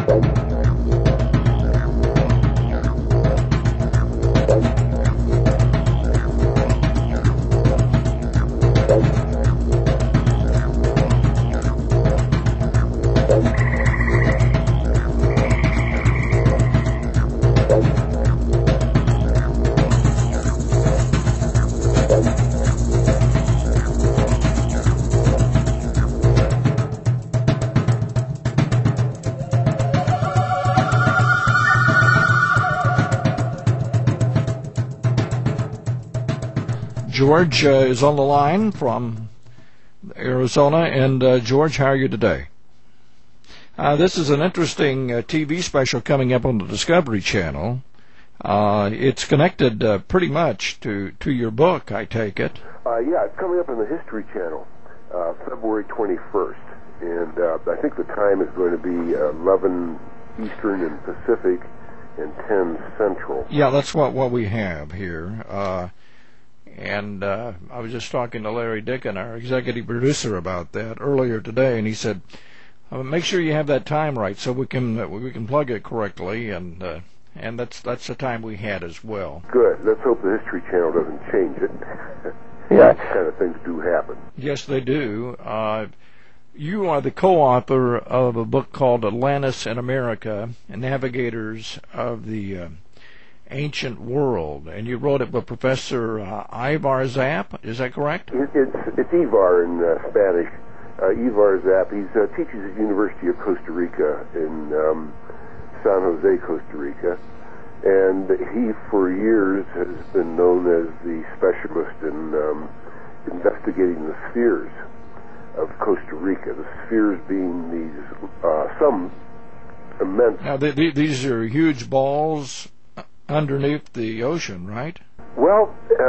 George is on the line from Arizona. And George, how are you today? This is an interesting TV special coming up on the Discovery Channel. It's connected pretty much to your book, I take it. Yeah, it's coming up on the History Channel, February 21st. And I think the time is going to be 11 Eastern and Pacific and 10 Central. Yeah, that's what we have here. And I was just talking to Larry Dickin, our executive producer, about that earlier today, and he said, "Make sure you have that time right so we can plug it correctly." And that's the time we had as well. Good. Let's hope the History Channel doesn't change it. Yeah, that kind of things do happen. Yes, they do. You are the co-author of a book called Atlantis in America, Navigators of the Ancient World, and you wrote it with Professor Ivar Zapp. Is that correct? It's Ivar in Spanish. Ivar Zapp. He teaches at the University of Costa Rica in San Jose, Costa Rica, and he for years has been known as the specialist in investigating the spheres of Costa Rica. The spheres being these some immense. Now these are huge balls underneath the ocean, right? Well,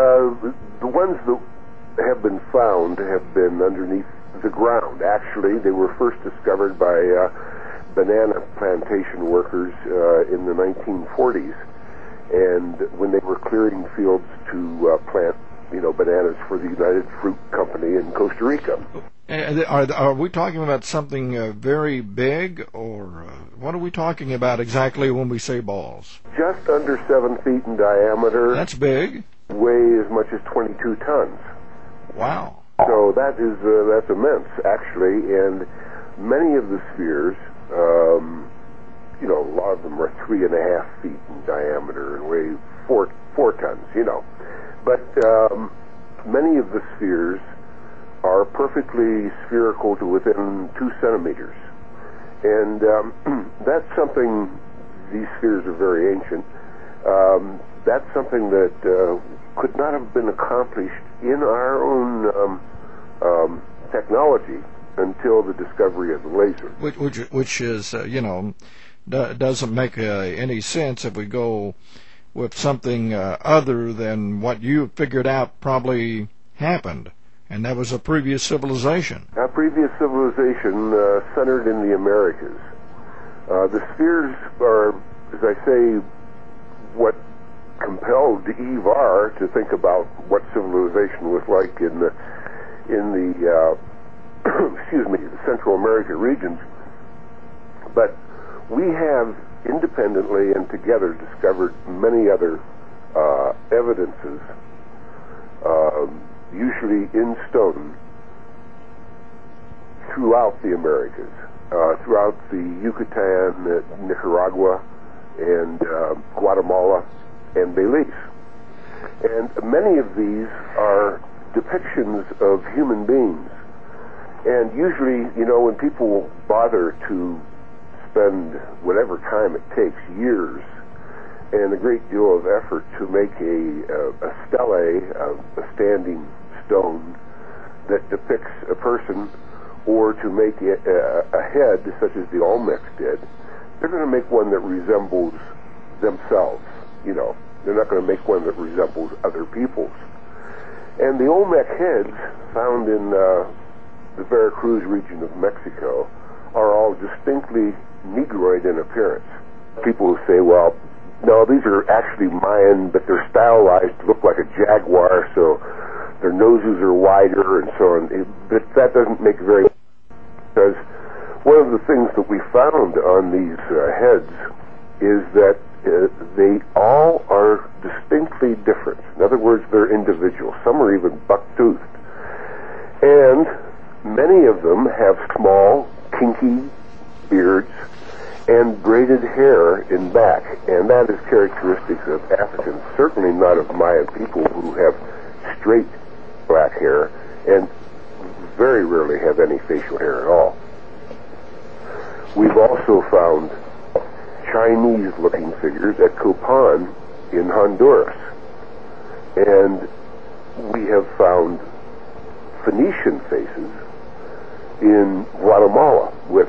the ones that have been found have been underneath the ground. Actually, they were first discovered by banana plantation workers in the 1940s, and when they were clearing fields to plant, bananas for the United Fruit Company in Costa Rica. Are we talking about something very big, or what are we talking about exactly when we say balls? Just under 7 feet in diameter. That's big. Weigh as much as 22 tons. Wow. So that's immense, actually, and many of the spheres, a lot of them are 3.5 feet in diameter and weigh 4 tons, But many of the spheres are perfectly spherical to within 2 centimeters. And that's something, these spheres are very ancient, that's something that could not have been accomplished in our own technology until the discovery of the laser. Which is, doesn't make any sense if we go with something other than what you figured out probably happened. And that was a previous civilization. A previous civilization centered in the Americas. The spheres are, as I say, what compelled Ivar to think about what civilization was like in the the Central America regions. But we have independently and together discovered many other evidences, usually in stone, throughout the Americas, throughout the Yucatan, Nicaragua, and Guatemala, and Belize. And many of these are depictions of human beings. And usually, when people bother to spend whatever time it takes, years, and a great deal of effort to make a stele, a standing stone that depicts a person, or to make a head, such as the Olmecs did, they're going to make one that resembles themselves. They're not going to make one that resembles other people's. And the Olmec heads found in the Veracruz region of Mexico are all distinctly Negroid in appearance. People who say, well, no, these are actually Mayan, but they're stylized to look like a jaguar, so their noses are wider and so on. But that doesn't make very, because what one of the things that we found on these heads is that they all are distinctly different. In other words, they're individual. Some are even buck-toothed. And many of them have small, kinky beards and braided hair in back. And that is characteristic of Africans, certainly not of Mayan people who have straight black hair and very rarely have any facial hair at all. We've also found Chinese-looking figures at Copan in Honduras. And we have found Phoenician faces in Guatemala with,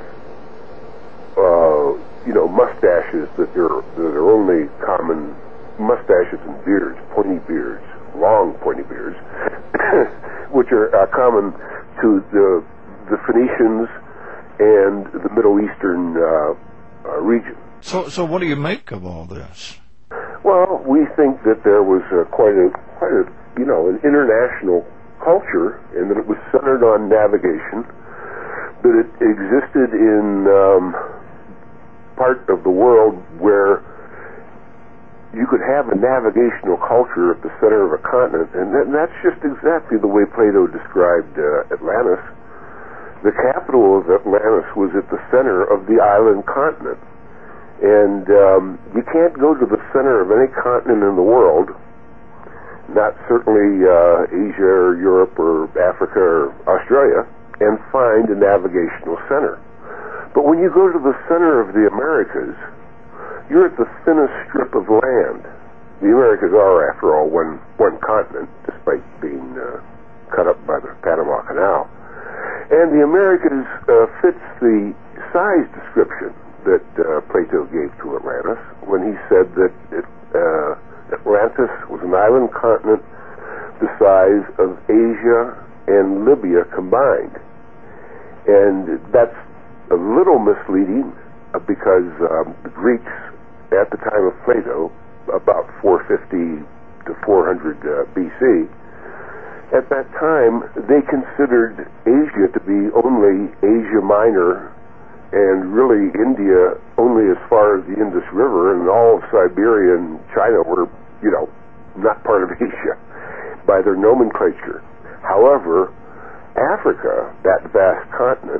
mustaches that are only common, mustaches and beards, pointy beards, long pointy beards, which are common to the Phoenicians and the Middle Eastern region. So what do you make of all this? Well, we think that there was quite a an international culture, and that it was centered on navigation, that it existed in part of the world where you could have a navigational culture at the center of a continent, and that's just exactly the way Plato described Atlantis. The capital of Atlantis was at the center of the island continent. And you can't go to the center of any continent in the world, not certainly Asia or Europe or Africa or Australia, and find a navigational center. But when you go to the center of the Americas, you're at the thinnest strip of land. The Americas are, after all, one continent, despite being cut up by the Panama Canal. And the Americas fits the size description that Plato gave to Atlantis when he said that Atlantis was an island continent the size of Asia and Libya combined. And that's a little misleading because the Greeks at the time of Plato, about 450 to 400 BC, at that time they considered Asia to be only Asia Minor, and really India only as far as the Indus River, and all of Siberia and China were, not part of Asia by their nomenclature. However, Africa, that vast continent,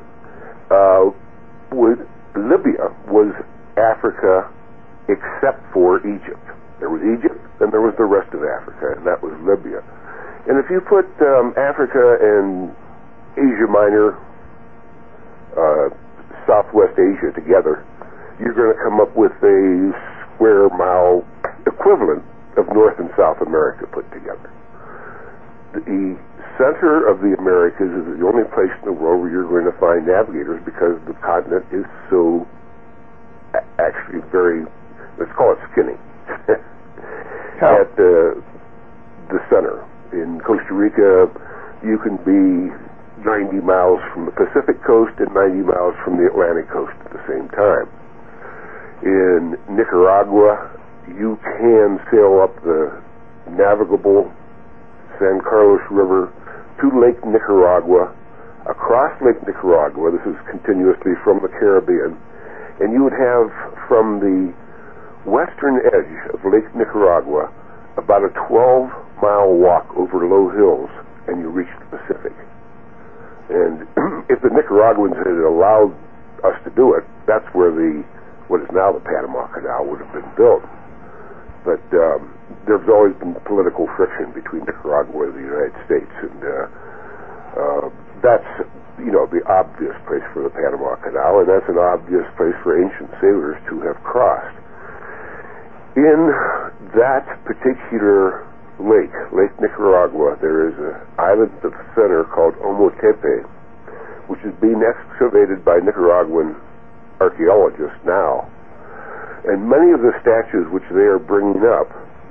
Libya was Africa except for Egypt. There was Egypt, and there was the rest of Africa, and that was Libya. And if you put Africa and Asia Minor, Southwest Asia together, you're going to come up with a square mile equivalent of North and South America put together. The center of the Americas is the only place in the world where you're going to find navigators because the continent is so actually very, let's call it skinny, at the center. In Costa Rica, you can be 90 miles from the Pacific coast and 90 miles from the Atlantic coast at the same time. In Nicaragua, you can sail up the navigable San Carlos River to Lake Nicaragua, across Lake Nicaragua. This is continuously from the Caribbean, and you would have from the western edge of Lake Nicaragua about a 12-mile walk over low hills, and you reach the Pacific. And if the Nicaraguans had allowed us to do it, that's where what is now the Panama Canal would have been built. But there's always been political friction between Nicaragua and the United States, and that's, the obvious place for the Panama Canal, and that's an obvious place for ancient sailors to have crossed. In that particular lake, Lake Nicaragua, there is an island at the center called Ometepe, which is being excavated by Nicaraguan archaeologists now. And many of the statues which they are bringing up,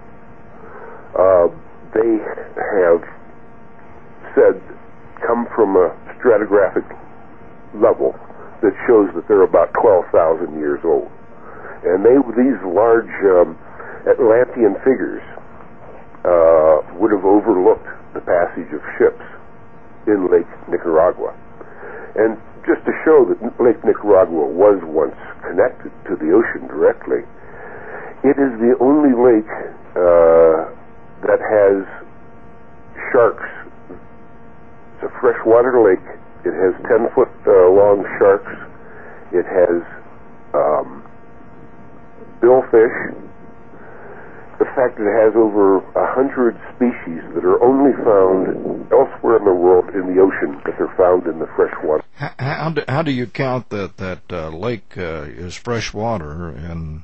they have said come from a stratigraphic level that shows that they're about 12,000 years old. And these large Atlantean figures would have overlooked the passage of ships in Lake Nicaragua. And just to show that Lake Nicaragua was once connected to the ocean directly, it is the only lake that has sharks. It's a freshwater lake. It has 10-foot long sharks. It has billfish. The fact that it has over 100 species that are only found elsewhere in the world in the ocean, but they're found in the freshwater. How do you count that lake is freshwater and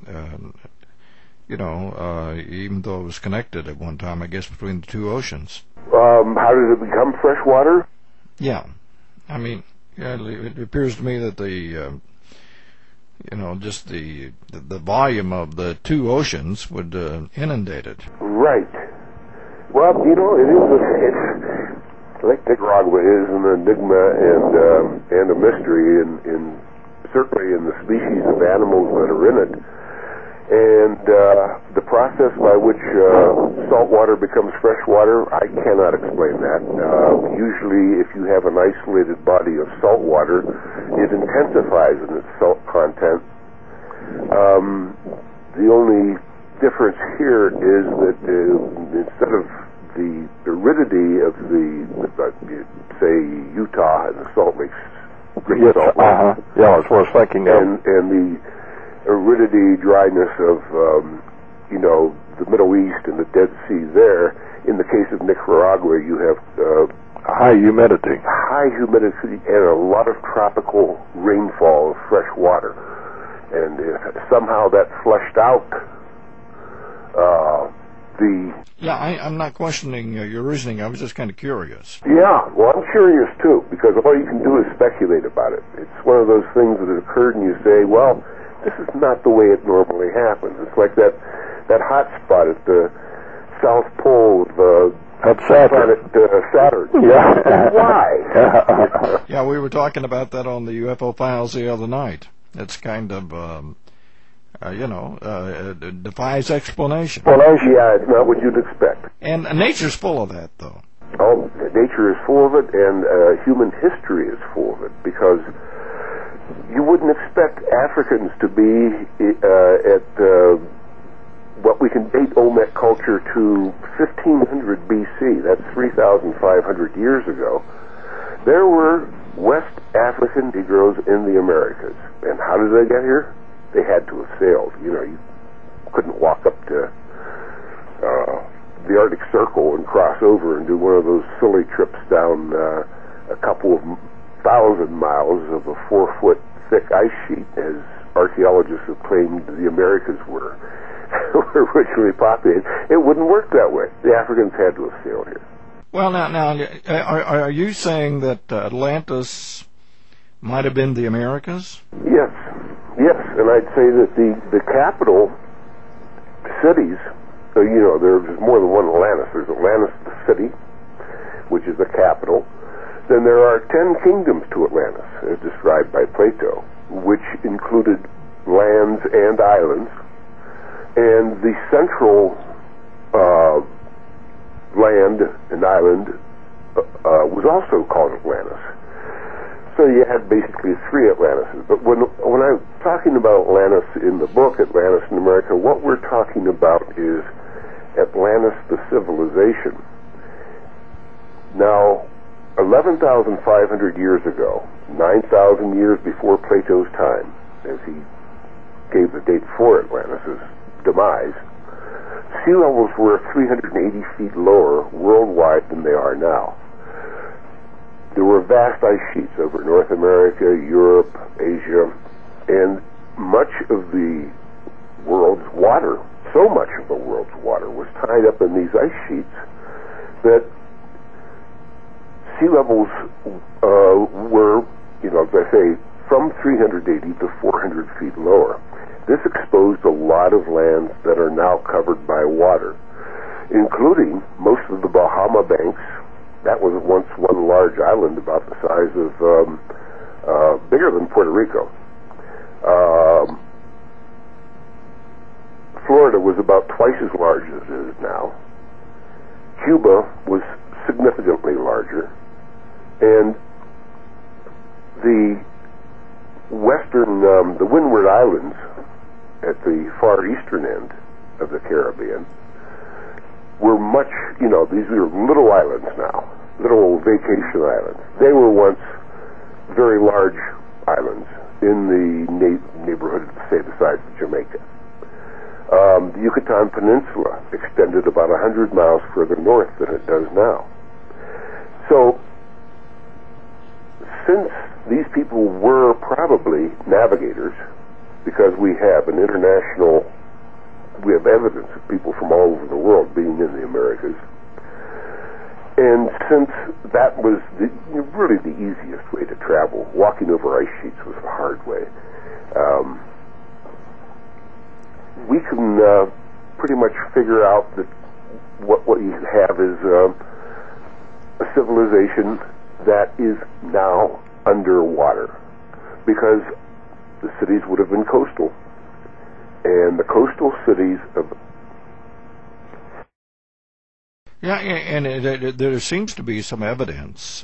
even though it was connected at one time, I guess, between the two oceans? How did it become freshwater? Yeah. I mean, it appears to me that just the volume of the two oceans would inundate it. Right. Well, Lake Nicaragua is an enigma and a mystery, in certainly in the species of animals that are in it. And the process by which salt water becomes fresh water, I cannot explain that. Usually, if you have an isolated body of salt water, it intensifies in its salt content. The only difference here is that instead of the aridity of say, Utah and the Salt Lakes, yes, yeah, that's what I was thinking. And the aridity, dryness of, the Middle East and the Dead Sea there. In the case of Nicaragua, you have high humidity. High humidity and a lot of tropical rainfall of fresh water. And if somehow that flushed out I'm not questioning your reasoning. I was just kind of curious. Yeah, well, I'm curious too, because all you can do is speculate about it. It's one of those things that occurred and you say, well, this is not the way it normally happens. It's like that hot spot at the South Pole of planet Saturn. Yeah. Why? Yeah, we were talking about that on the UFO Files the other night. It's kind of, it defies explanation. Yeah, it's not what you'd expect. And nature's full of that, though. Oh, nature is full of it, and human history is full of it, because you wouldn't expect Africans to be at what we can date Olmec culture to 1500 BC. That's 3,500 years ago. There were West African Negroes in the Americas. And how did they get here? They had to have sailed. You couldn't walk up to the Arctic Circle and cross over and do one of those silly trips down a couple of 1,000 miles of a 4-foot thick ice sheet, as archaeologists have claimed the Americas were originally populated. It wouldn't work that way. The Africans had to have sailed here. Well, now, are you saying that Atlantis might have been the Americas? Yes, and I'd say that the capital cities, there's more than one Atlantis. There's Atlantis, the city, which is the capital. Then there are 10 kingdoms to Atlantis, as described by Plato, which included lands and islands. And the central land and island was also called Atlantis. So you had basically 3 Atlantises. But when I'm talking about Atlantis in the book, Atlantis in America, what we're talking about is Atlantis the civilization. Now, 11,500 years ago, 9,000 years before Plato's time, as he gave the date for Atlantis' demise, sea levels were 380 feet lower worldwide than they are now. There were vast ice sheets over North America, Europe, Asia, and much of the world's water, so much of the world's water, was tied up in these ice sheets that sea levels were, as I say, from 380 to 400 feet lower. This exposed a lot of lands that are now covered by water, including most of the Bahama Banks. That was once one large island about the size of, bigger than Puerto Rico. Florida was about twice as large as it is now. Cuba was significantly larger. And the the Windward Islands at the far eastern end of the Caribbean were much, these were little islands now, little vacation islands. They were once very large islands in the neighborhood, say, the size of Jamaica. The Yucatan Peninsula extended about 100 miles further north than it does now. So, since these people were probably navigators, because we have evidence of people from all over the world being in the Americas, and since that was really the easiest way to travel, walking over ice sheets was a hard way, we can pretty much figure out that what you have is a civilization that is now underwater, because the cities would have been coastal, and the coastal cities of there seems to be some evidence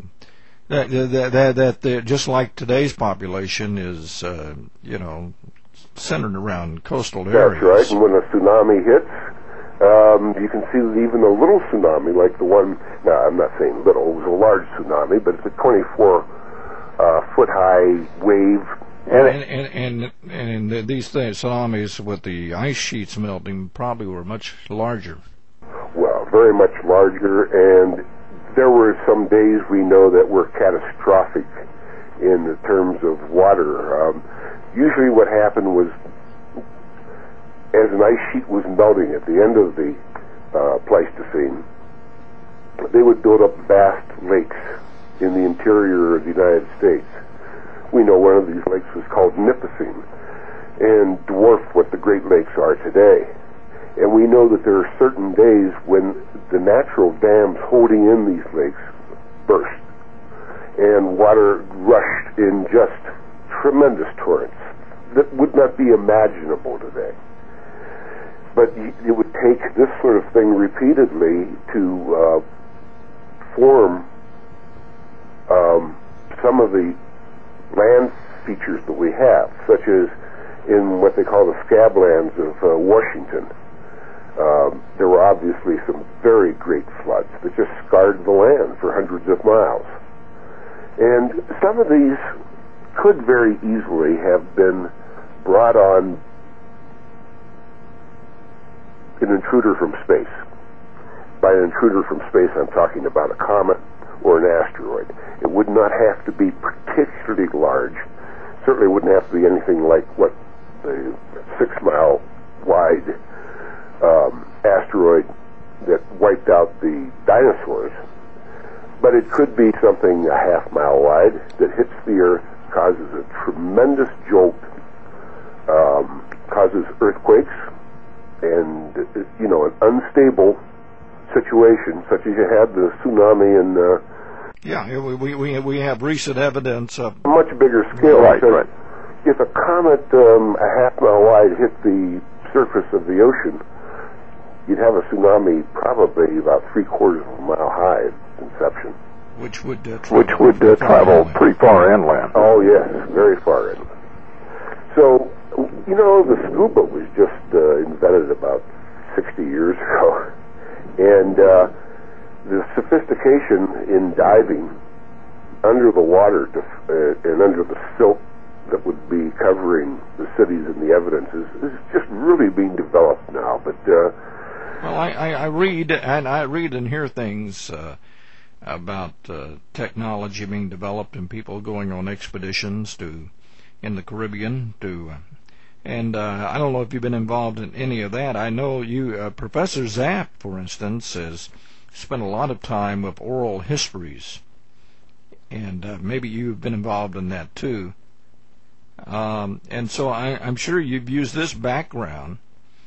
that just like today's population is centered around coastal areas. That's right. And when a tsunami hits, you can see that even a little tsunami, like the one, now I'm not saying little, it was a large tsunami, but it's a 24-foot high wave. And these tsunamis with the ice sheets melting probably were much larger. Well, very much larger, and there were some days we know that were catastrophic in the terms of water. Usually what happened was, as an ice sheet was melting at the end of the Pleistocene, they would build up vast lakes in the interior of the United States. We know one of these lakes was called Nipissing and dwarfed what the Great Lakes are today. And we know that there are certain days when the natural dams holding in these lakes burst, and water rushed in just tremendous torrents that would not be imaginable today. But it would take this sort of thing repeatedly to form some of the land features that we have, such as in what they call the scablands of Washington. There were obviously some very great floods that just scarred the land for hundreds of miles. And some of these could very easily have been brought on an intruder from space. By an intruder from space, I'm talking about a comet or an asteroid. It would not have to be particularly large. Certainly wouldn't have to be anything like what the 6-mile wide asteroid that wiped out the dinosaurs. But it could be something a half-mile wide that hits the Earth, causes a tremendous jolt, causes earthquakes, and an unstable situation, such as you had the tsunami in. We have recent evidence of much bigger scale. Right. If a comet a half-mile wide hit the surface of the ocean, you'd have a tsunami probably about 3/4 of a mile high at inception. Which would travel pretty far inland. Oh yes, very far inland. So, the scuba was just invented about 60 years ago, and the sophistication in diving under the water and under the silt that would be covering the cities and the evidence is just really being developed now. But well, I read and hear things about technology being developed and people going on expeditions in the Caribbean and I don't know if you've been involved in any of that. I know you, Professor Zapp, for instance, has spent a lot of time with oral histories, and maybe you've been involved in that too. And so I'm sure you've used this background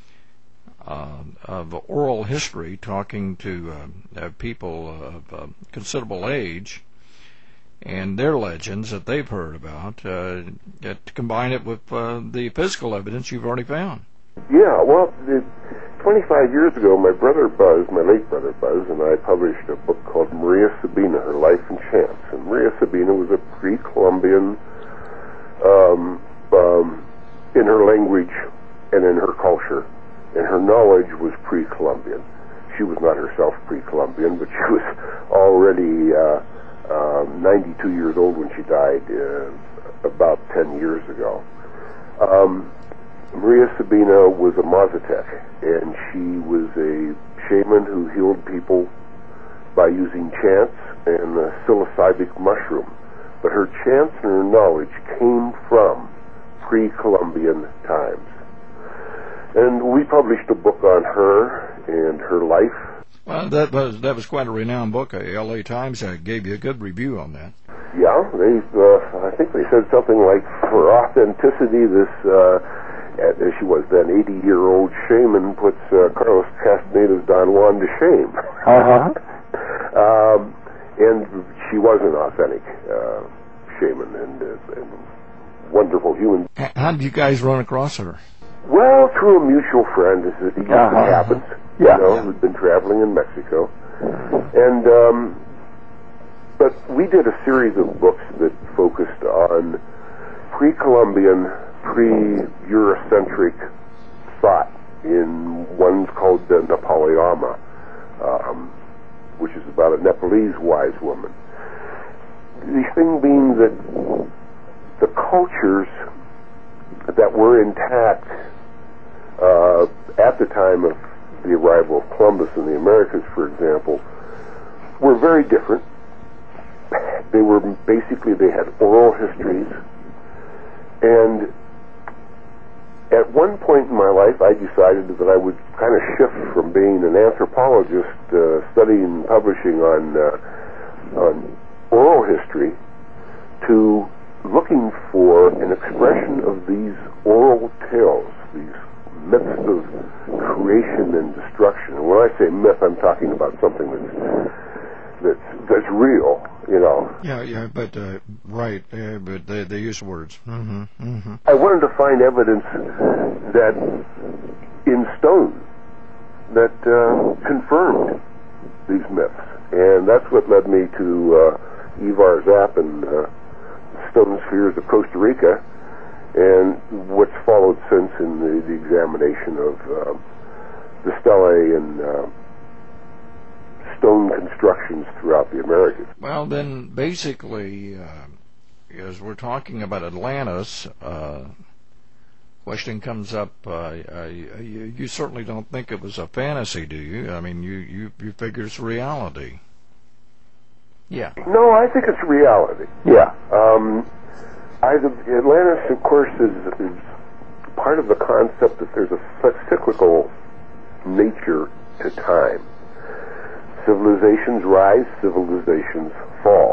of oral history, talking to people of considerable age and their legends that they've heard about, to combine it with the physical evidence you've already found. Yeah, well, 25 years ago, my brother Buzz, my late brother Buzz, and I published a book called Maria Sabina, Her Life and Chance. And Maria Sabina was a pre-Columbian in her language and in her culture, and her knowledge was pre-Columbian. She was not herself pre-Columbian, but she was already 92 years old when she died about 10 years ago. Maria Sabina was a Mazatec, and she was a shaman who healed people by using chants and a psilocybic mushroom. But her chants and her knowledge came from pre-Columbian times. And we published a book on her and her life. Well, that was quite a renowned book. L.A. Times gave you a good review on that. Yeah, I think they said something like, for authenticity, this, as she was then, 80-year-old shaman puts Carlos Castaneda's Don Juan to shame. And she was an authentic shaman and wonderful human. How did you guys run across her? Well, through a mutual friend, as it usually happens. Yeah. You know, we'd been traveling in Mexico. And, but we did a series of books that focused on pre-Columbian, pre-Eurocentric thought. One's called Napaliama, which is about a Nepalese wise woman. The thing being that the cultures that were intact at the time of the arrival of Columbus in the Americas, for example, were very different. They were basically, they had oral histories, and at one point in my life I decided that I would kind of shift from being an anthropologist studying and publishing on oral history to looking for an expression of these oral tales, these myths of creation and destruction. And when I say myth, I'm talking about something that's real, you know. Yeah, but right, but they use words. I wanted to find evidence that in stone that confirmed these myths, and that's what led me to Ivar Zapp and Stone Spheres of Costa Rica, and what's followed since in the examination of the stelae and stone constructions throughout the Americas. Well, then, basically, as we're talking about Atlantis, question comes up, you certainly don't think it was a fantasy, do you? I mean, you figure it's reality. Yeah. No, I think it's reality. Yeah. Atlantis, of course, is part of the concept that there's a cyclical nature to time. Civilizations rise, civilizations fall.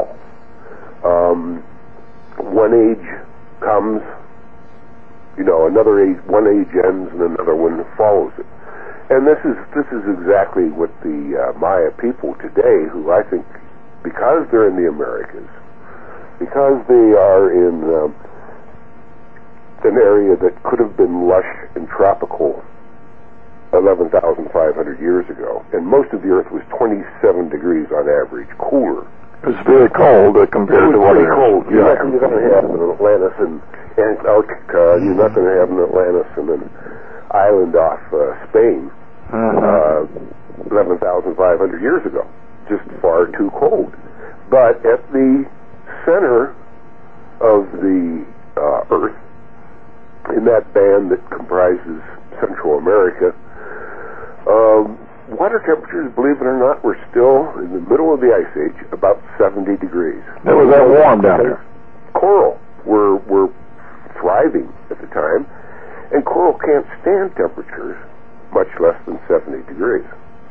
One age comes, you know, another age, one age ends and another one follows it. And this is exactly what the Maya people today, who I think, because they're in the Americas, because they are in an area that could have been lush and tropical 11,500 years ago, and most of the Earth was 27 degrees on average, cooler. It was very cold compared to what it is. Cold. You're not going to have an Atlantis and Antarctica. You're not going to have an Atlantis and an island off Spain 11,500 years ago. Just far too cold. But at the center of the Earth, in that band that comprises Central America, water temperatures, believe it or not, were still in the middle of the Ice Age, about 70 degrees. It was that warm down there. Coral were thriving at the time, and coral can't stand temperatures much less than 70 degrees.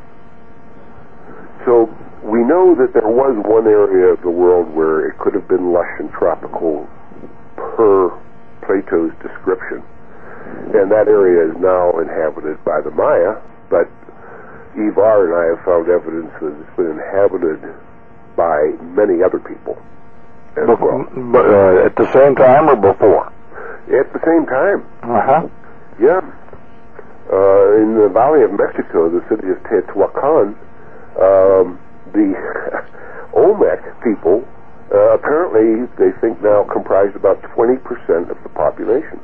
So we know that there was one area of the world where it could have been lush and tropical per Plato's description, and that area is now inhabited by the Maya, but Ivar and I have found evidence that it's been inhabited by many other people as well. But at the same time or before? At the same time. Uh-huh. Yeah. In the Valley of Mexico, the city of Teotihuacan, the Olmec people, apparently they think now comprise about 20% of the population.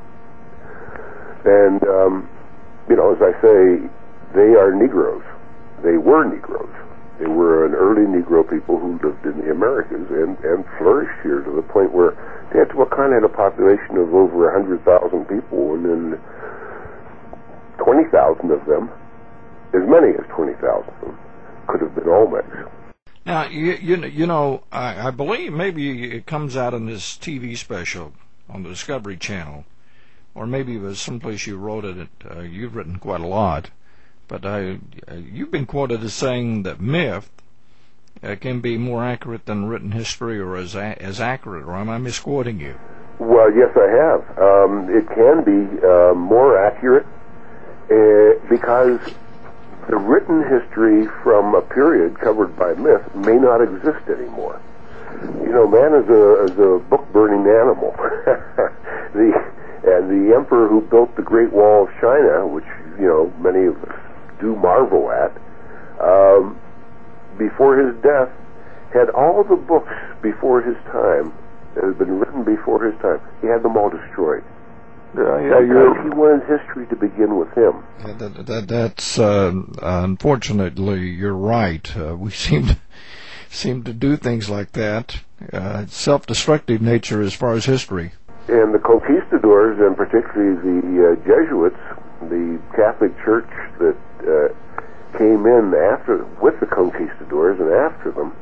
And, as I say, they are Negroes. They were Negroes. They were an early Negro people who lived in the Americas and flourished here to the point where Teotihuacan had a population of over 100,000 people, and then 20,000 of them, as many as 20,000 of them, could have been Olmecs. Now, I believe maybe it comes out in this TV special on the Discovery Channel, or maybe it was someplace you wrote it. You've written quite a lot, but you've been quoted as saying that myth can be more accurate than written history, or as accurate, or am I misquoting you? Well, yes, I have. It can be more accurate because the written history from a period covered by myth may not exist anymore. Man is a book-burning animal. The emperor who built the Great Wall of China, which many of us do marvel at, before his death, had all the books before his time that had been written before his time. He had them all destroyed. He wanted history to begin with him. That's unfortunately, you're right. We seem to do things like that. Self-destructive nature as far as history. And the conquistadors, and particularly the Jesuits, the Catholic Church that came in with the conquistadors and after them,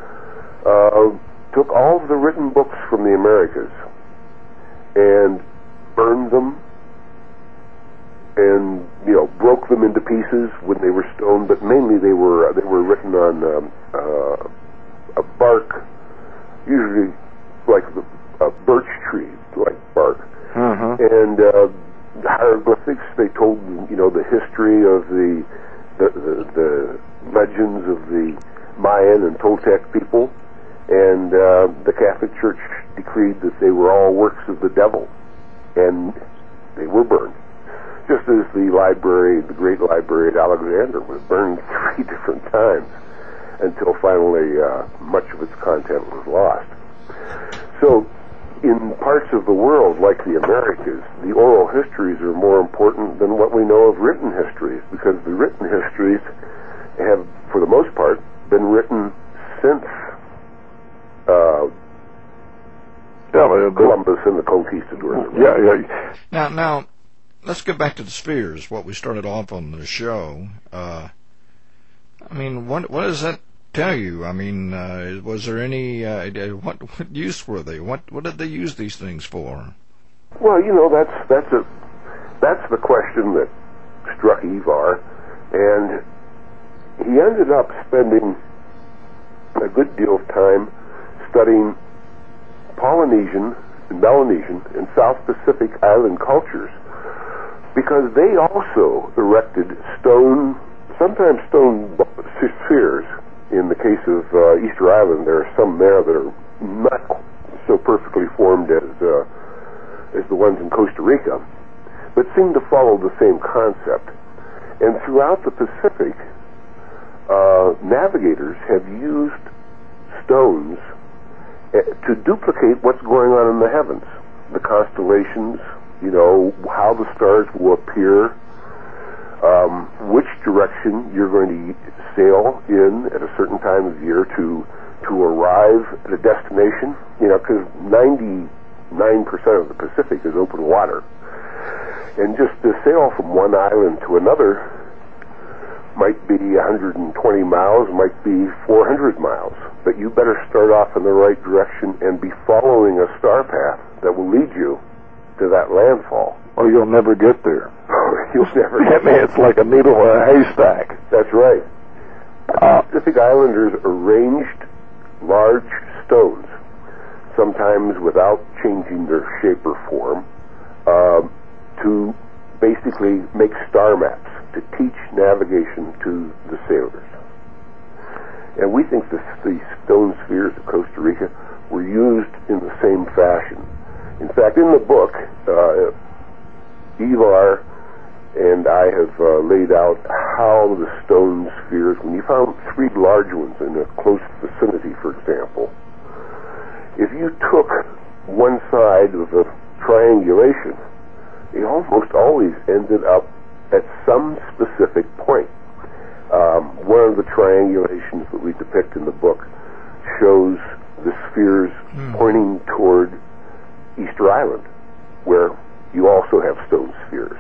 took all of the written books from the Americas and burned them and broke them into pieces when they were stoned, but mainly they were written on a bark, usually like a birch tree like bark. And hieroglyphics. They told the history of the legends of the Mayan and Toltec people, and the Catholic Church decreed that they were all works of the devil, and they were burned. Just as the great library at Alexandria was burned 3 different times until finally much of its content was lost. So in parts of the world, like the Americas, the oral histories are more important than what we know of written histories, because the written histories have, for the most part, been written since Columbus and the conquistadors. Now, let's get back to the spheres, what we started off on the show. What does that tell you? Was there any what use were they? What did they use these things for? Well, that's the question that struck Ivar, and he ended up spending a good deal of time studying Polynesian, Melanesian, and South Pacific island cultures, because they also erected sometimes stone spheres. In the case of Easter Island, there are some there that are not so perfectly formed as the ones in Costa Rica, but seem to follow the same concept. And throughout the Pacific, navigators have used stones to duplicate what's going on in the heavens, the constellations, how the stars will appear, which direction you're going to sail in at a certain time of year to arrive at a destination, because 99% of the Pacific is open water. And just to sail from one island to another might be 120 miles, might be 400 miles. But you better start off in the right direction and be following a star path that will lead you to that landfall. Or you'll never get there. You'll never get there. It's like a needle in a haystack. That's right. Pacific Islanders arranged large stones, sometimes without changing their shape or form, to basically make star maps, to teach navigation to the sailors. And we think the stone spheres of Costa Rica were used in the same fashion. In fact, in the book, Ivar and I have laid out how the stone spheres, when you found three large ones in a close vicinity, for example, if you took one side of the triangulation, it almost always ended up at some specific point. One of the triangulations that we depict in the book shows the spheres pointing toward Easter Island, where you also have stone spheres.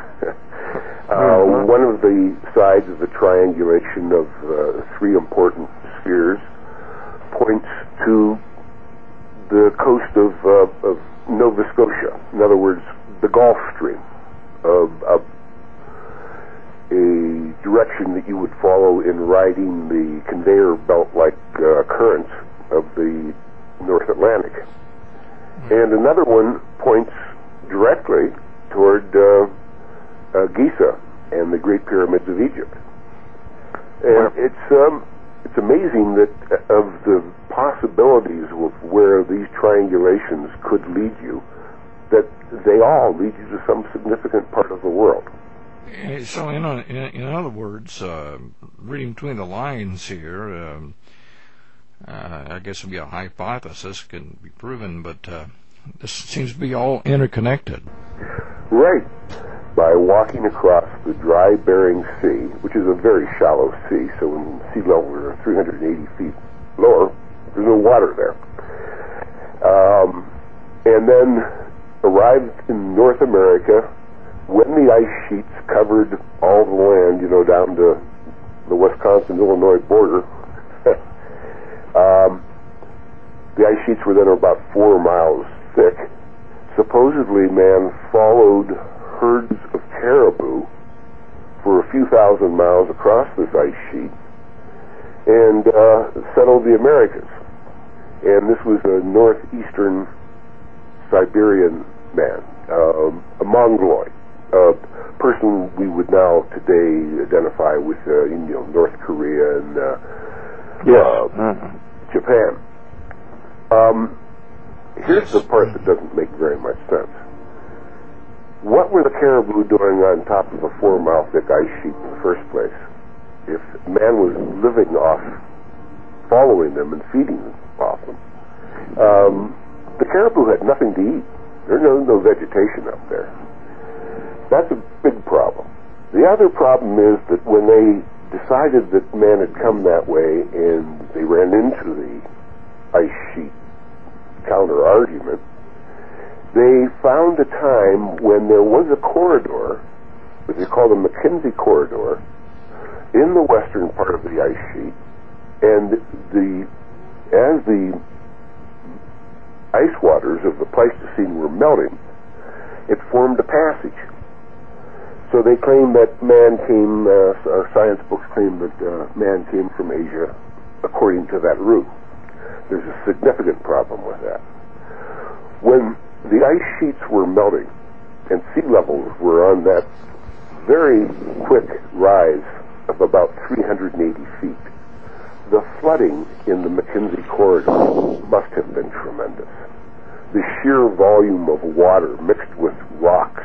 One of the sides of the triangulation of three important spheres points to the coast of Nova Scotia. In other words, the Gulf Stream, a direction that you would follow in riding the conveyor belt-like currents of the North Atlantic. And another one points directly toward Giza and the Great Pyramids of Egypt. And it's amazing that of the possibilities of where these triangulations could lead you, that they all lead you to some significant part of the world. So, in other words, reading between the lines here, I guess it would be a hypothesis, can be proven, but this seems to be all interconnected. Right. By walking across the dry Bering Sea, which is a very shallow sea, so when sea level is 380 feet lower, there's no water there. And then arrived in North America when the ice sheets covered all the land, down to the Wisconsin-Illinois border. The ice sheets were then about 4 miles thick. Supposedly, man followed herds of caribou for a few thousand miles across this ice sheet and settled the Americas. And this was a northeastern Siberian man, a Mongoloid, a person we would now today identify with North Korea and Japan. Here's the part that doesn't make very much sense. What were the caribou doing on top of a 4-mile thick ice sheet in the first place? If man was living off, following them and feeding them off them, the caribou had nothing to eat. There's no vegetation up there. That's a big problem. The other problem is that when they decided that man had come that way and they ran into the ice sheet counter-argument, they found a time when there was a corridor, which they call the Mackenzie Corridor, in the western part of the ice sheet, and as the ice waters of the Pleistocene were melting, it formed a passage. So they claim that man came, our science books claim that man came from Asia according to that route. There's a significant problem with that. When the ice sheets were melting and sea levels were on that very quick rise of about 380 feet, the flooding in the Mackenzie Corridor must have been tremendous. The sheer volume of water mixed with rocks,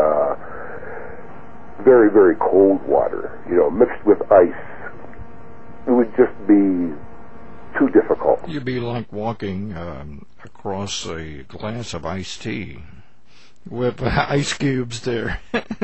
very, very cold water, mixed with ice, it would just be too difficult. You'd be like walking across a glass of iced tea with ice cubes there.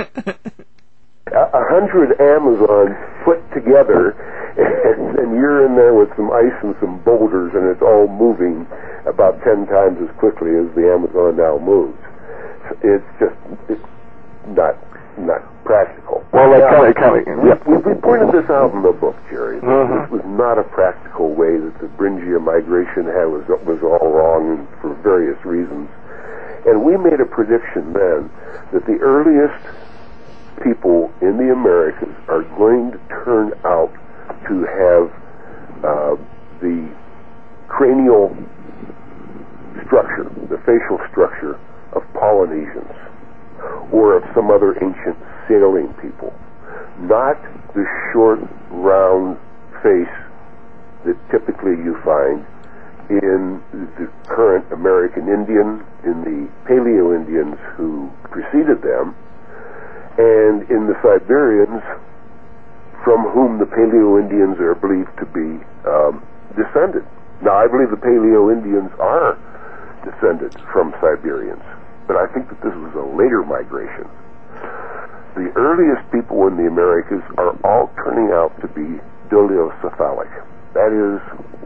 100 Amazons put together, and you're in there with some ice and some boulders, and it's all moving about 10 times as quickly as the Amazon now moves. It's not practical. Well, we pointed this out in the book, Jerry. This was not a practical way that the Beringia migration was all wrong and for various reasons. And we made a prediction then that the earliest people in the Americas are going to turn out to have the cranial structure, the facial structure of Polynesians or of some other ancient sailing people. Not the short, round face that typically you find in the current American Indian, in the Paleo-Indians who preceded them, and in the Siberians, from whom the Paleo-Indians are believed to be descended. Now, I believe the Paleo-Indians are descended from Siberians, but I think that this was a later migration. The earliest people in the Americas are all turning out to be dolichocephalic. That is,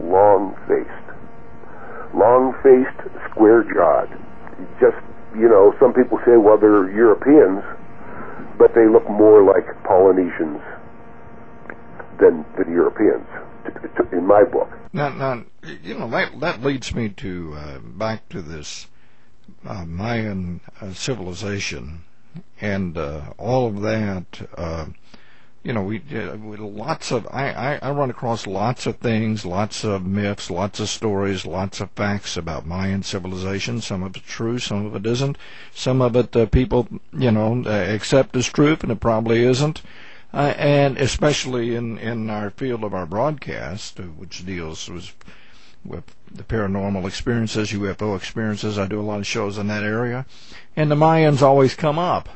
long-faced, square-jawed. Just, some people say, well, they're Europeans, but they look more like Polynesians than Europeans, in my book. Now, that leads me to back to this Mayan civilization and all of that. We lots of I run across lots of things, lots of myths, lots of stories, lots of facts about Mayan civilization. Some of it's true, some of it isn't. Some of it people accept as truth, and it probably isn't. And especially in our field of our broadcast, which deals with the paranormal experiences, UFO experiences. I do a lot of shows in that area, and the Mayans always come up.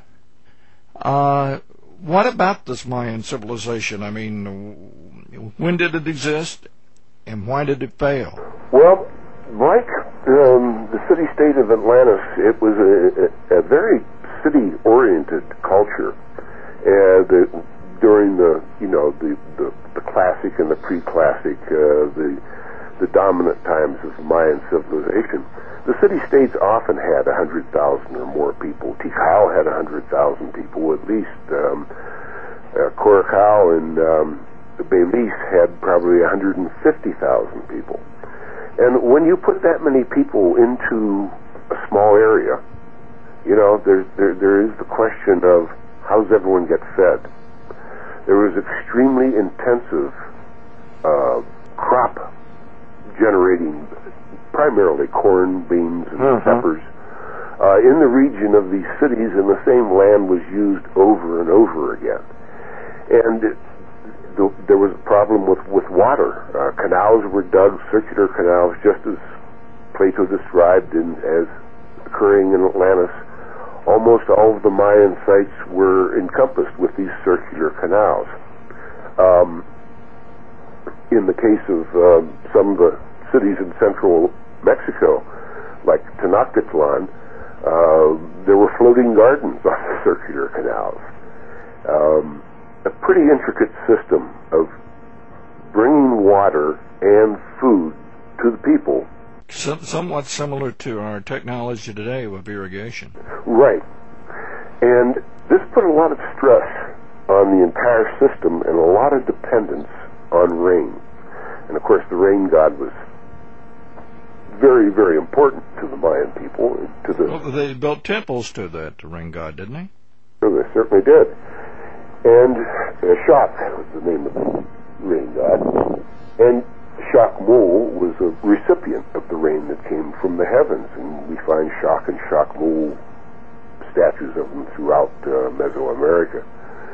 What about this Mayan civilization? I mean, when did it exist, and why did it fail? Well, like the city-state of Atlantis, it was a very city-oriented culture. During the classic and the pre-classic, the dominant times of Mayan civilization, the city-states often had 100,000 or more people. Tikal had 100,000 people at least. Curacao and Belize had probably 150,000 people. And when you put that many people into a small area, there is the question of how does everyone get fed? There was extremely intensive crop generating, primarily corn, beans, and peppers, in the region of these cities, and the same land was used over and over again. And there was a problem with water. Canals were dug, circular canals, just as Plato described as occurring in Atlantis. Almost all of the Mayan sites were encompassed with these circular canals. In the case of some of the cities in central Mexico, like Tenochtitlan, there were floating gardens on the circular canals. A pretty intricate system of bringing water and food to the people. Somewhat similar to our technology today with irrigation. Right. And this put a lot of stress on the entire system and a lot of dependence on rain. And of course the rain god was very, very important to the Mayan people. Well, they built temples to that rain god, didn't they? Sure, they certainly did. And Shak was the name of the rain god. And Shakmul was a recipient of the rain that came from the heavens, and we find Shak and Shakmul statues of them throughout Mesoamerica.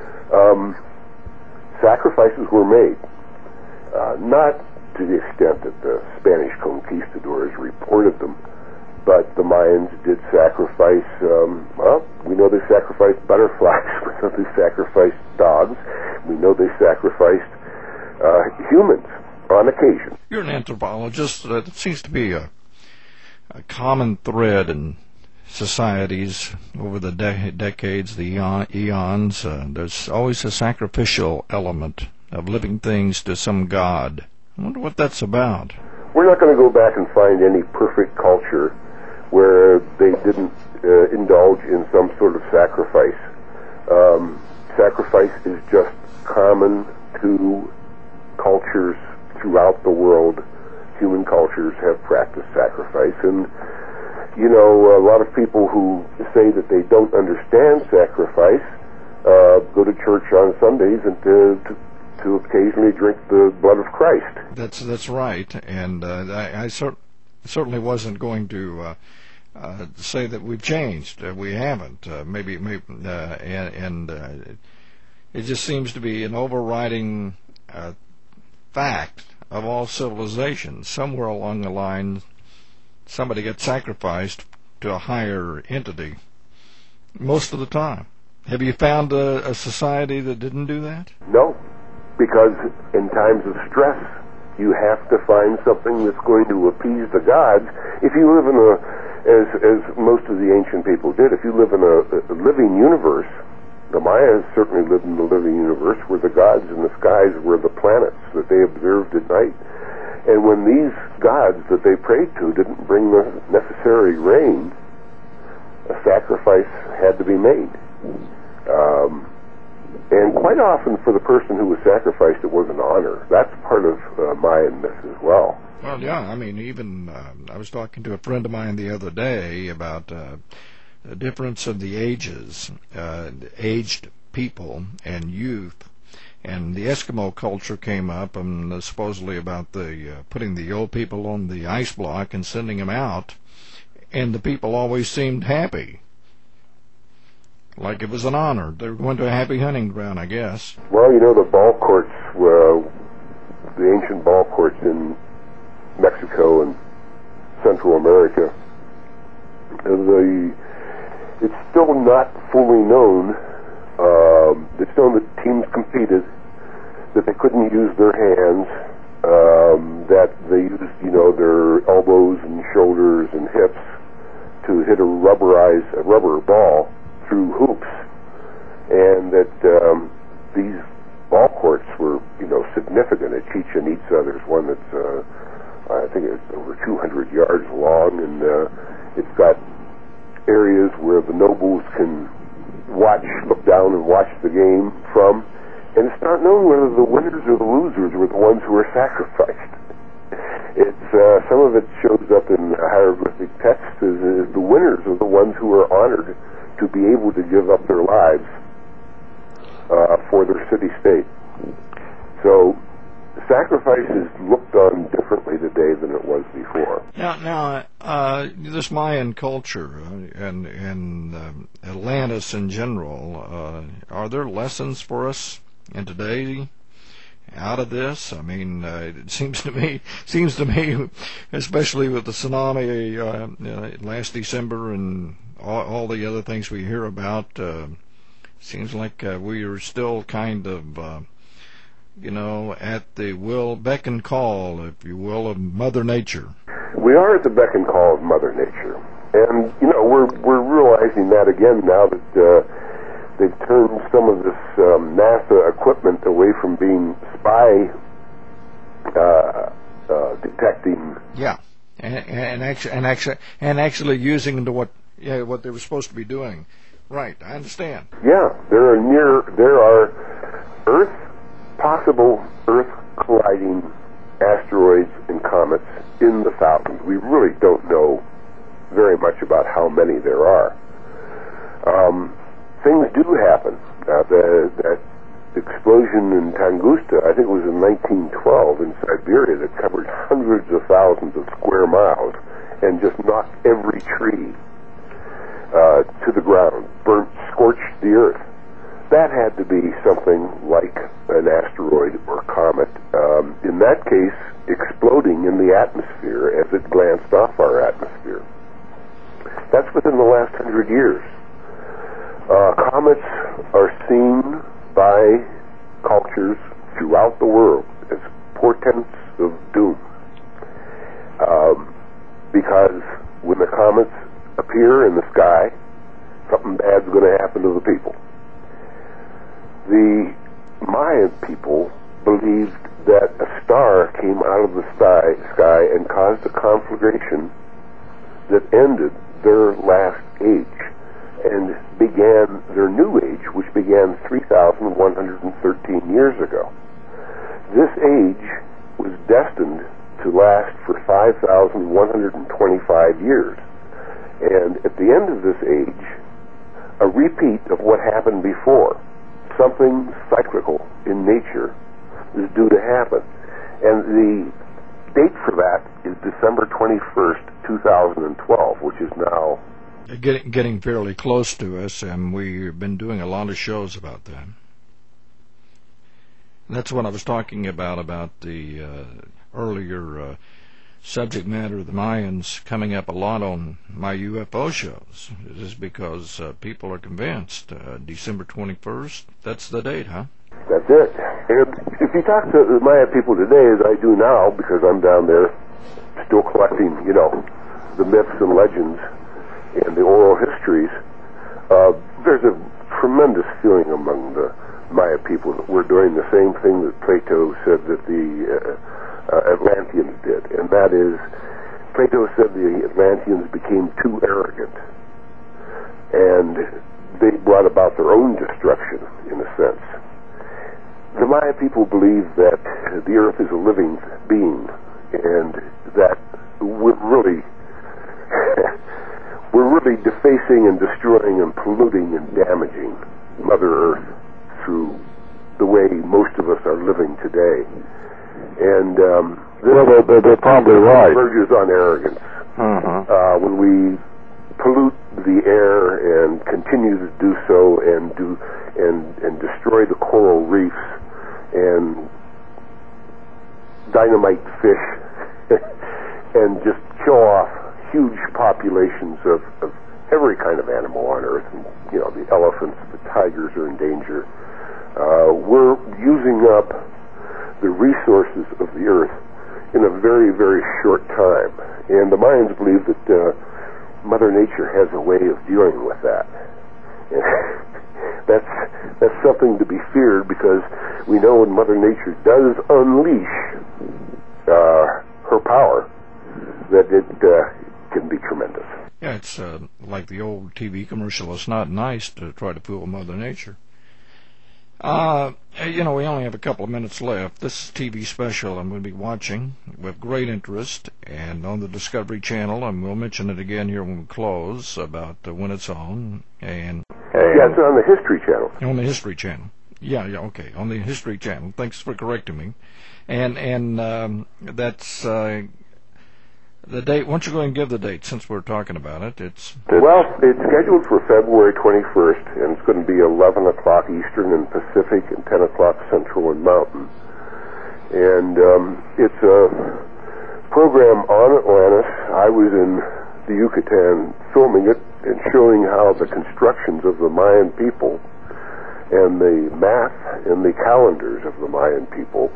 Sacrifices were made, not to the extent that the Spanish conquistadors reported them, but the Mayans did sacrifice, we know they sacrificed butterflies, we know they sacrificed dogs, we know they sacrificed humans on occasion. You're an anthropologist. It seems to be a common thread in societies over the decades, the eons. There's always a sacrificial element of living things to some god. I wonder what that's about. We're not going to go back and find any perfect culture where they didn't indulge in some sort of sacrifice. Sacrifice is just common to cultures throughout the world. Human cultures have practiced sacrifice, and a lot of people who say that they don't understand sacrifice go to church on Sundays and to occasionally drink the blood of Christ. That's right, and I certainly wasn't going to say that we've changed. We haven't. It just seems to be an overriding fact of all civilizations. Somewhere along the line, somebody gets sacrificed to a higher entity most of the time. Have you found a society that didn't do that? No, because in times of stress, you have to find something that's going to appease the gods. If you live in as most of the ancient people did, if you live in a living universe, the Mayas certainly lived in the living universe where the gods in the skies were the planets that they observed at night. And when these gods that they prayed to didn't bring the necessary rain, a sacrifice had to be made. And quite often for the person who was sacrificed, it was an honor. That's part of Mayan myth as well. Well, yeah, I mean, even I was talking to a friend of mine the other day about the difference of the ages, aged people and youth. And the Eskimo culture came up, and supposedly about the putting the old people on the ice block and sending them out, and the people always seemed happy. Like it was an honor. They were going to a happy hunting ground, I guess. Well, you know, the ball courts, the ancient ball courts in Mexico and Central America, it's still not fully known. It's known that teams competed, that they couldn't use their hands, that they used, their elbows and shoulders and hips to hit a rubber ball through hoops, and that these ball courts were, significant at Chichen Itza. There's one that's, I think it's over 200 yards long, and it's got areas where the nobles can look down and watch the game from, and it's not known whether the winners or the losers were the ones who were sacrificed. Some of it shows up in hieroglyphic text as the winners are the ones who are honored to be able to give up their lives for their city-state. So sacrifice is looked on differently today than it was before. Now, this Mayan culture and Atlantis in general, are there lessons for us in today out of this? I mean, it seems to me, especially with the tsunami last December and all the other things we hear about, seems like we are still kind of, at the beck and call, if you will, of Mother Nature. We are at the beck and call of Mother Nature, and we're realizing that again now that they've turned some of this NASA equipment away from being spy detecting. Yeah, and actually using into what they were supposed to be doing. Right, I understand. Yeah, there are possible Earth colliding asteroids and comets in the thousands. We really don't know very much about how many there are. Things do happen. That explosion in Tunguska, I think it was in 1912 in Siberia, that covered hundreds of thousands of square miles and just knocked every tree to the ground, scorched the earth. That had to be something like an asteroid or comet, in that case exploding in the atmosphere as it glanced off our atmosphere. That's within the last 100 years. Comets are seen by cultures throughout the world as portents of doom, because when the comets appear in the sky, something bad's going to happen to the people. The Mayan people believed that a star came out of the sky and caused a conflagration that ended their last age and began their new age, which began 3,113 years ago. This age was destined to last for 5,125 years. And at the end of this age, a repeat of what happened before, something cyclical in nature, is due to happen. And the date for that is December 21st, 2012, which is now getting fairly close to us, and we've been doing a lot of shows about that. And that's what I was talking about the earlier subject matter of the Mayans coming up a lot on my UFO shows. It is because people are convinced. December 21st, that's the date, huh? That's it. And if you talk to the Maya people today, as I do now, because I'm down there still collecting, the myths and legends and the oral histories, there's a tremendous feeling among the Maya people that we're doing the same thing that Plato said that the Atlanteans did, and that is, Plato said the Atlanteans became too arrogant, and they brought about their own destruction, in a sense. The Maya people believe that the Earth is a living being, and that we're really defacing and destroying and polluting and damaging Mother Earth through the way most of us are living today. And they're probably right. Verges on arrogance. When we pollute the air and continue to do so and destroy the coral reefs and dynamite fish and just kill off huge populations of every kind of animal on Earth. And, the elephants, the tigers are in danger. We're using up the resources of the Earth in a very, very short time. And the Mayans believe that Mother Nature has a way of dealing with that. That's something to be feared, because we know when Mother Nature does unleash her power, that it can be tremendous. Yeah, it's like the old TV commercial. It's not nice to try to fool Mother Nature. We only have a couple of minutes left. This TV special I'm going to be watching with great interest, and on the Discovery Channel, and we'll mention it again here when we close about when it's on. And yeah, it's on the History Channel. On the History Channel. Yeah, okay, on the History Channel. Thanks for correcting me. And that's the date. Why don't you go ahead and give the date, since we're talking about it? It's scheduled for February 21st, and it's going to be 11 o'clock Eastern and Pacific and 10 o'clock Central and Mountain. And it's a program on Atlantis. I was in the Yucatan filming it and showing how the constructions of the Mayan people and the math and the calendars of the Mayan people,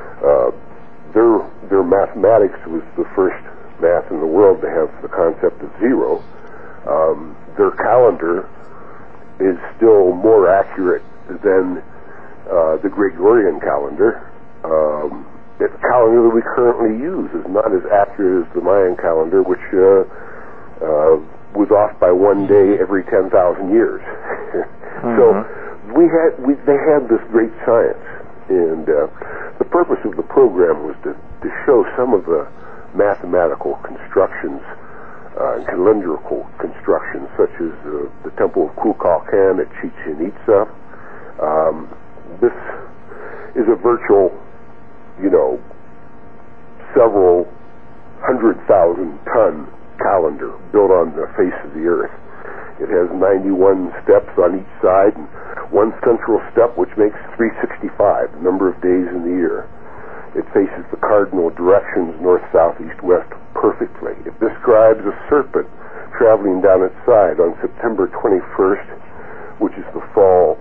their mathematics was the first math in the world to have the concept of zero. Their calendar is still more accurate than the Gregorian calendar. The calendar that we currently use is not as accurate as the Mayan calendar, which was off by one day every 10,000 years. So they had this great science, and the purpose of the program was to show some of the mathematical constructions and calendrical constructions, such as the Temple of Kukulkan at Chichen Itza. This is a virtual, several 100,000-ton calendar built on the face of the Earth. It has 91 steps on each side and one central step, which makes 365, the number of days in the year. It faces the cardinal directions, north, south, east, west, perfectly. It describes a serpent traveling down its side on September 21st, which is the fall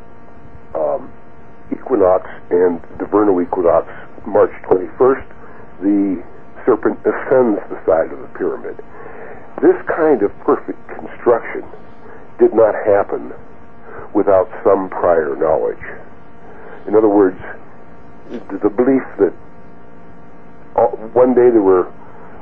equinox, and the vernal equinox, March 21st, the serpent ascends the side of the pyramid. This kind of perfect construction did not happen without some prior knowledge. In other words, the belief that one day there were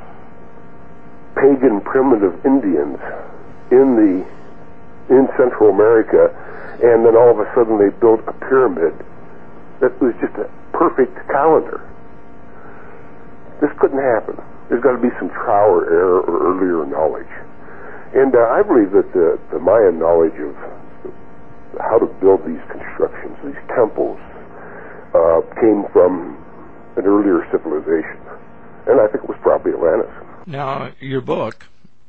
pagan primitive Indians in Central America, and then all of a sudden they built a pyramid that was just a perfect calendar. This couldn't happen. There's got to be some trial or error or earlier knowledge. And I believe that the Mayan knowledge of how to build these constructions, these temples, came from an earlier civilization. And I think it was probably Atlantis. Now, your book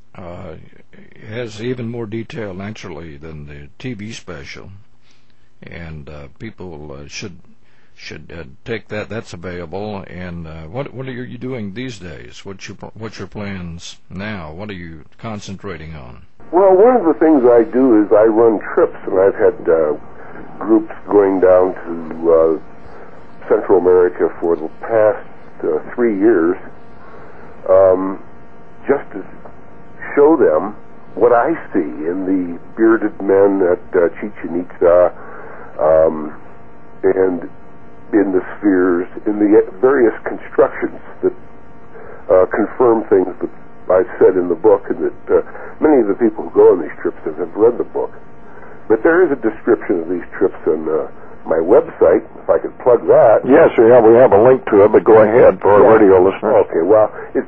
has even more detail, naturally, than the TV special. And people should should take that. That's available. And what are you doing these days? What's your plans now? What are you concentrating on? Well, one of the things I do is I run trips, and I've had groups going down to Central America for the past 3 years, just to show them what I see in the bearded men at Chichen Itza, and in the spheres, in the various constructions that confirm things that I've said in the book, and that many of the people who go on these trips have read the book. But there is a description of these trips on my website, if I could plug that. Yes, we have a link to it, but go ahead for our radio listeners. Okay, well, it's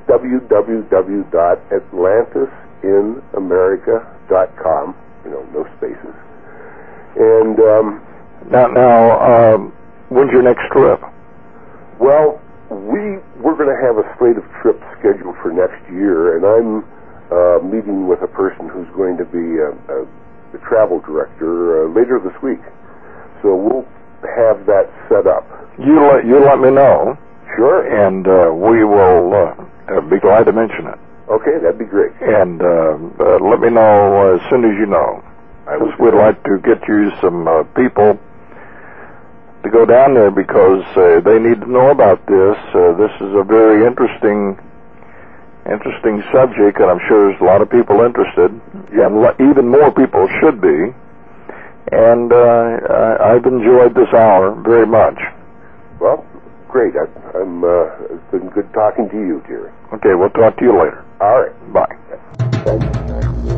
www.atlantisinamerica.com, no spaces. And now, when's your next trip? Well, we're going to have a slate of trips scheduled for next year, and I'm meeting with a person who's going to be the travel director later this week. So we'll have that set up. You let me know. Sure. And we will be glad to mention it. Okay, that'd be great. And let me know as soon as you know. We'd like to get you some people to go down there because they need to know about this. This is a very interesting subject, and I'm sure there's a lot of people interested. Yeah. And even more people should be. And I've enjoyed this hour very much. Well, great. It's been good talking to you, Jerry. Okay, we'll talk to you later. All right. Bye. Thank you.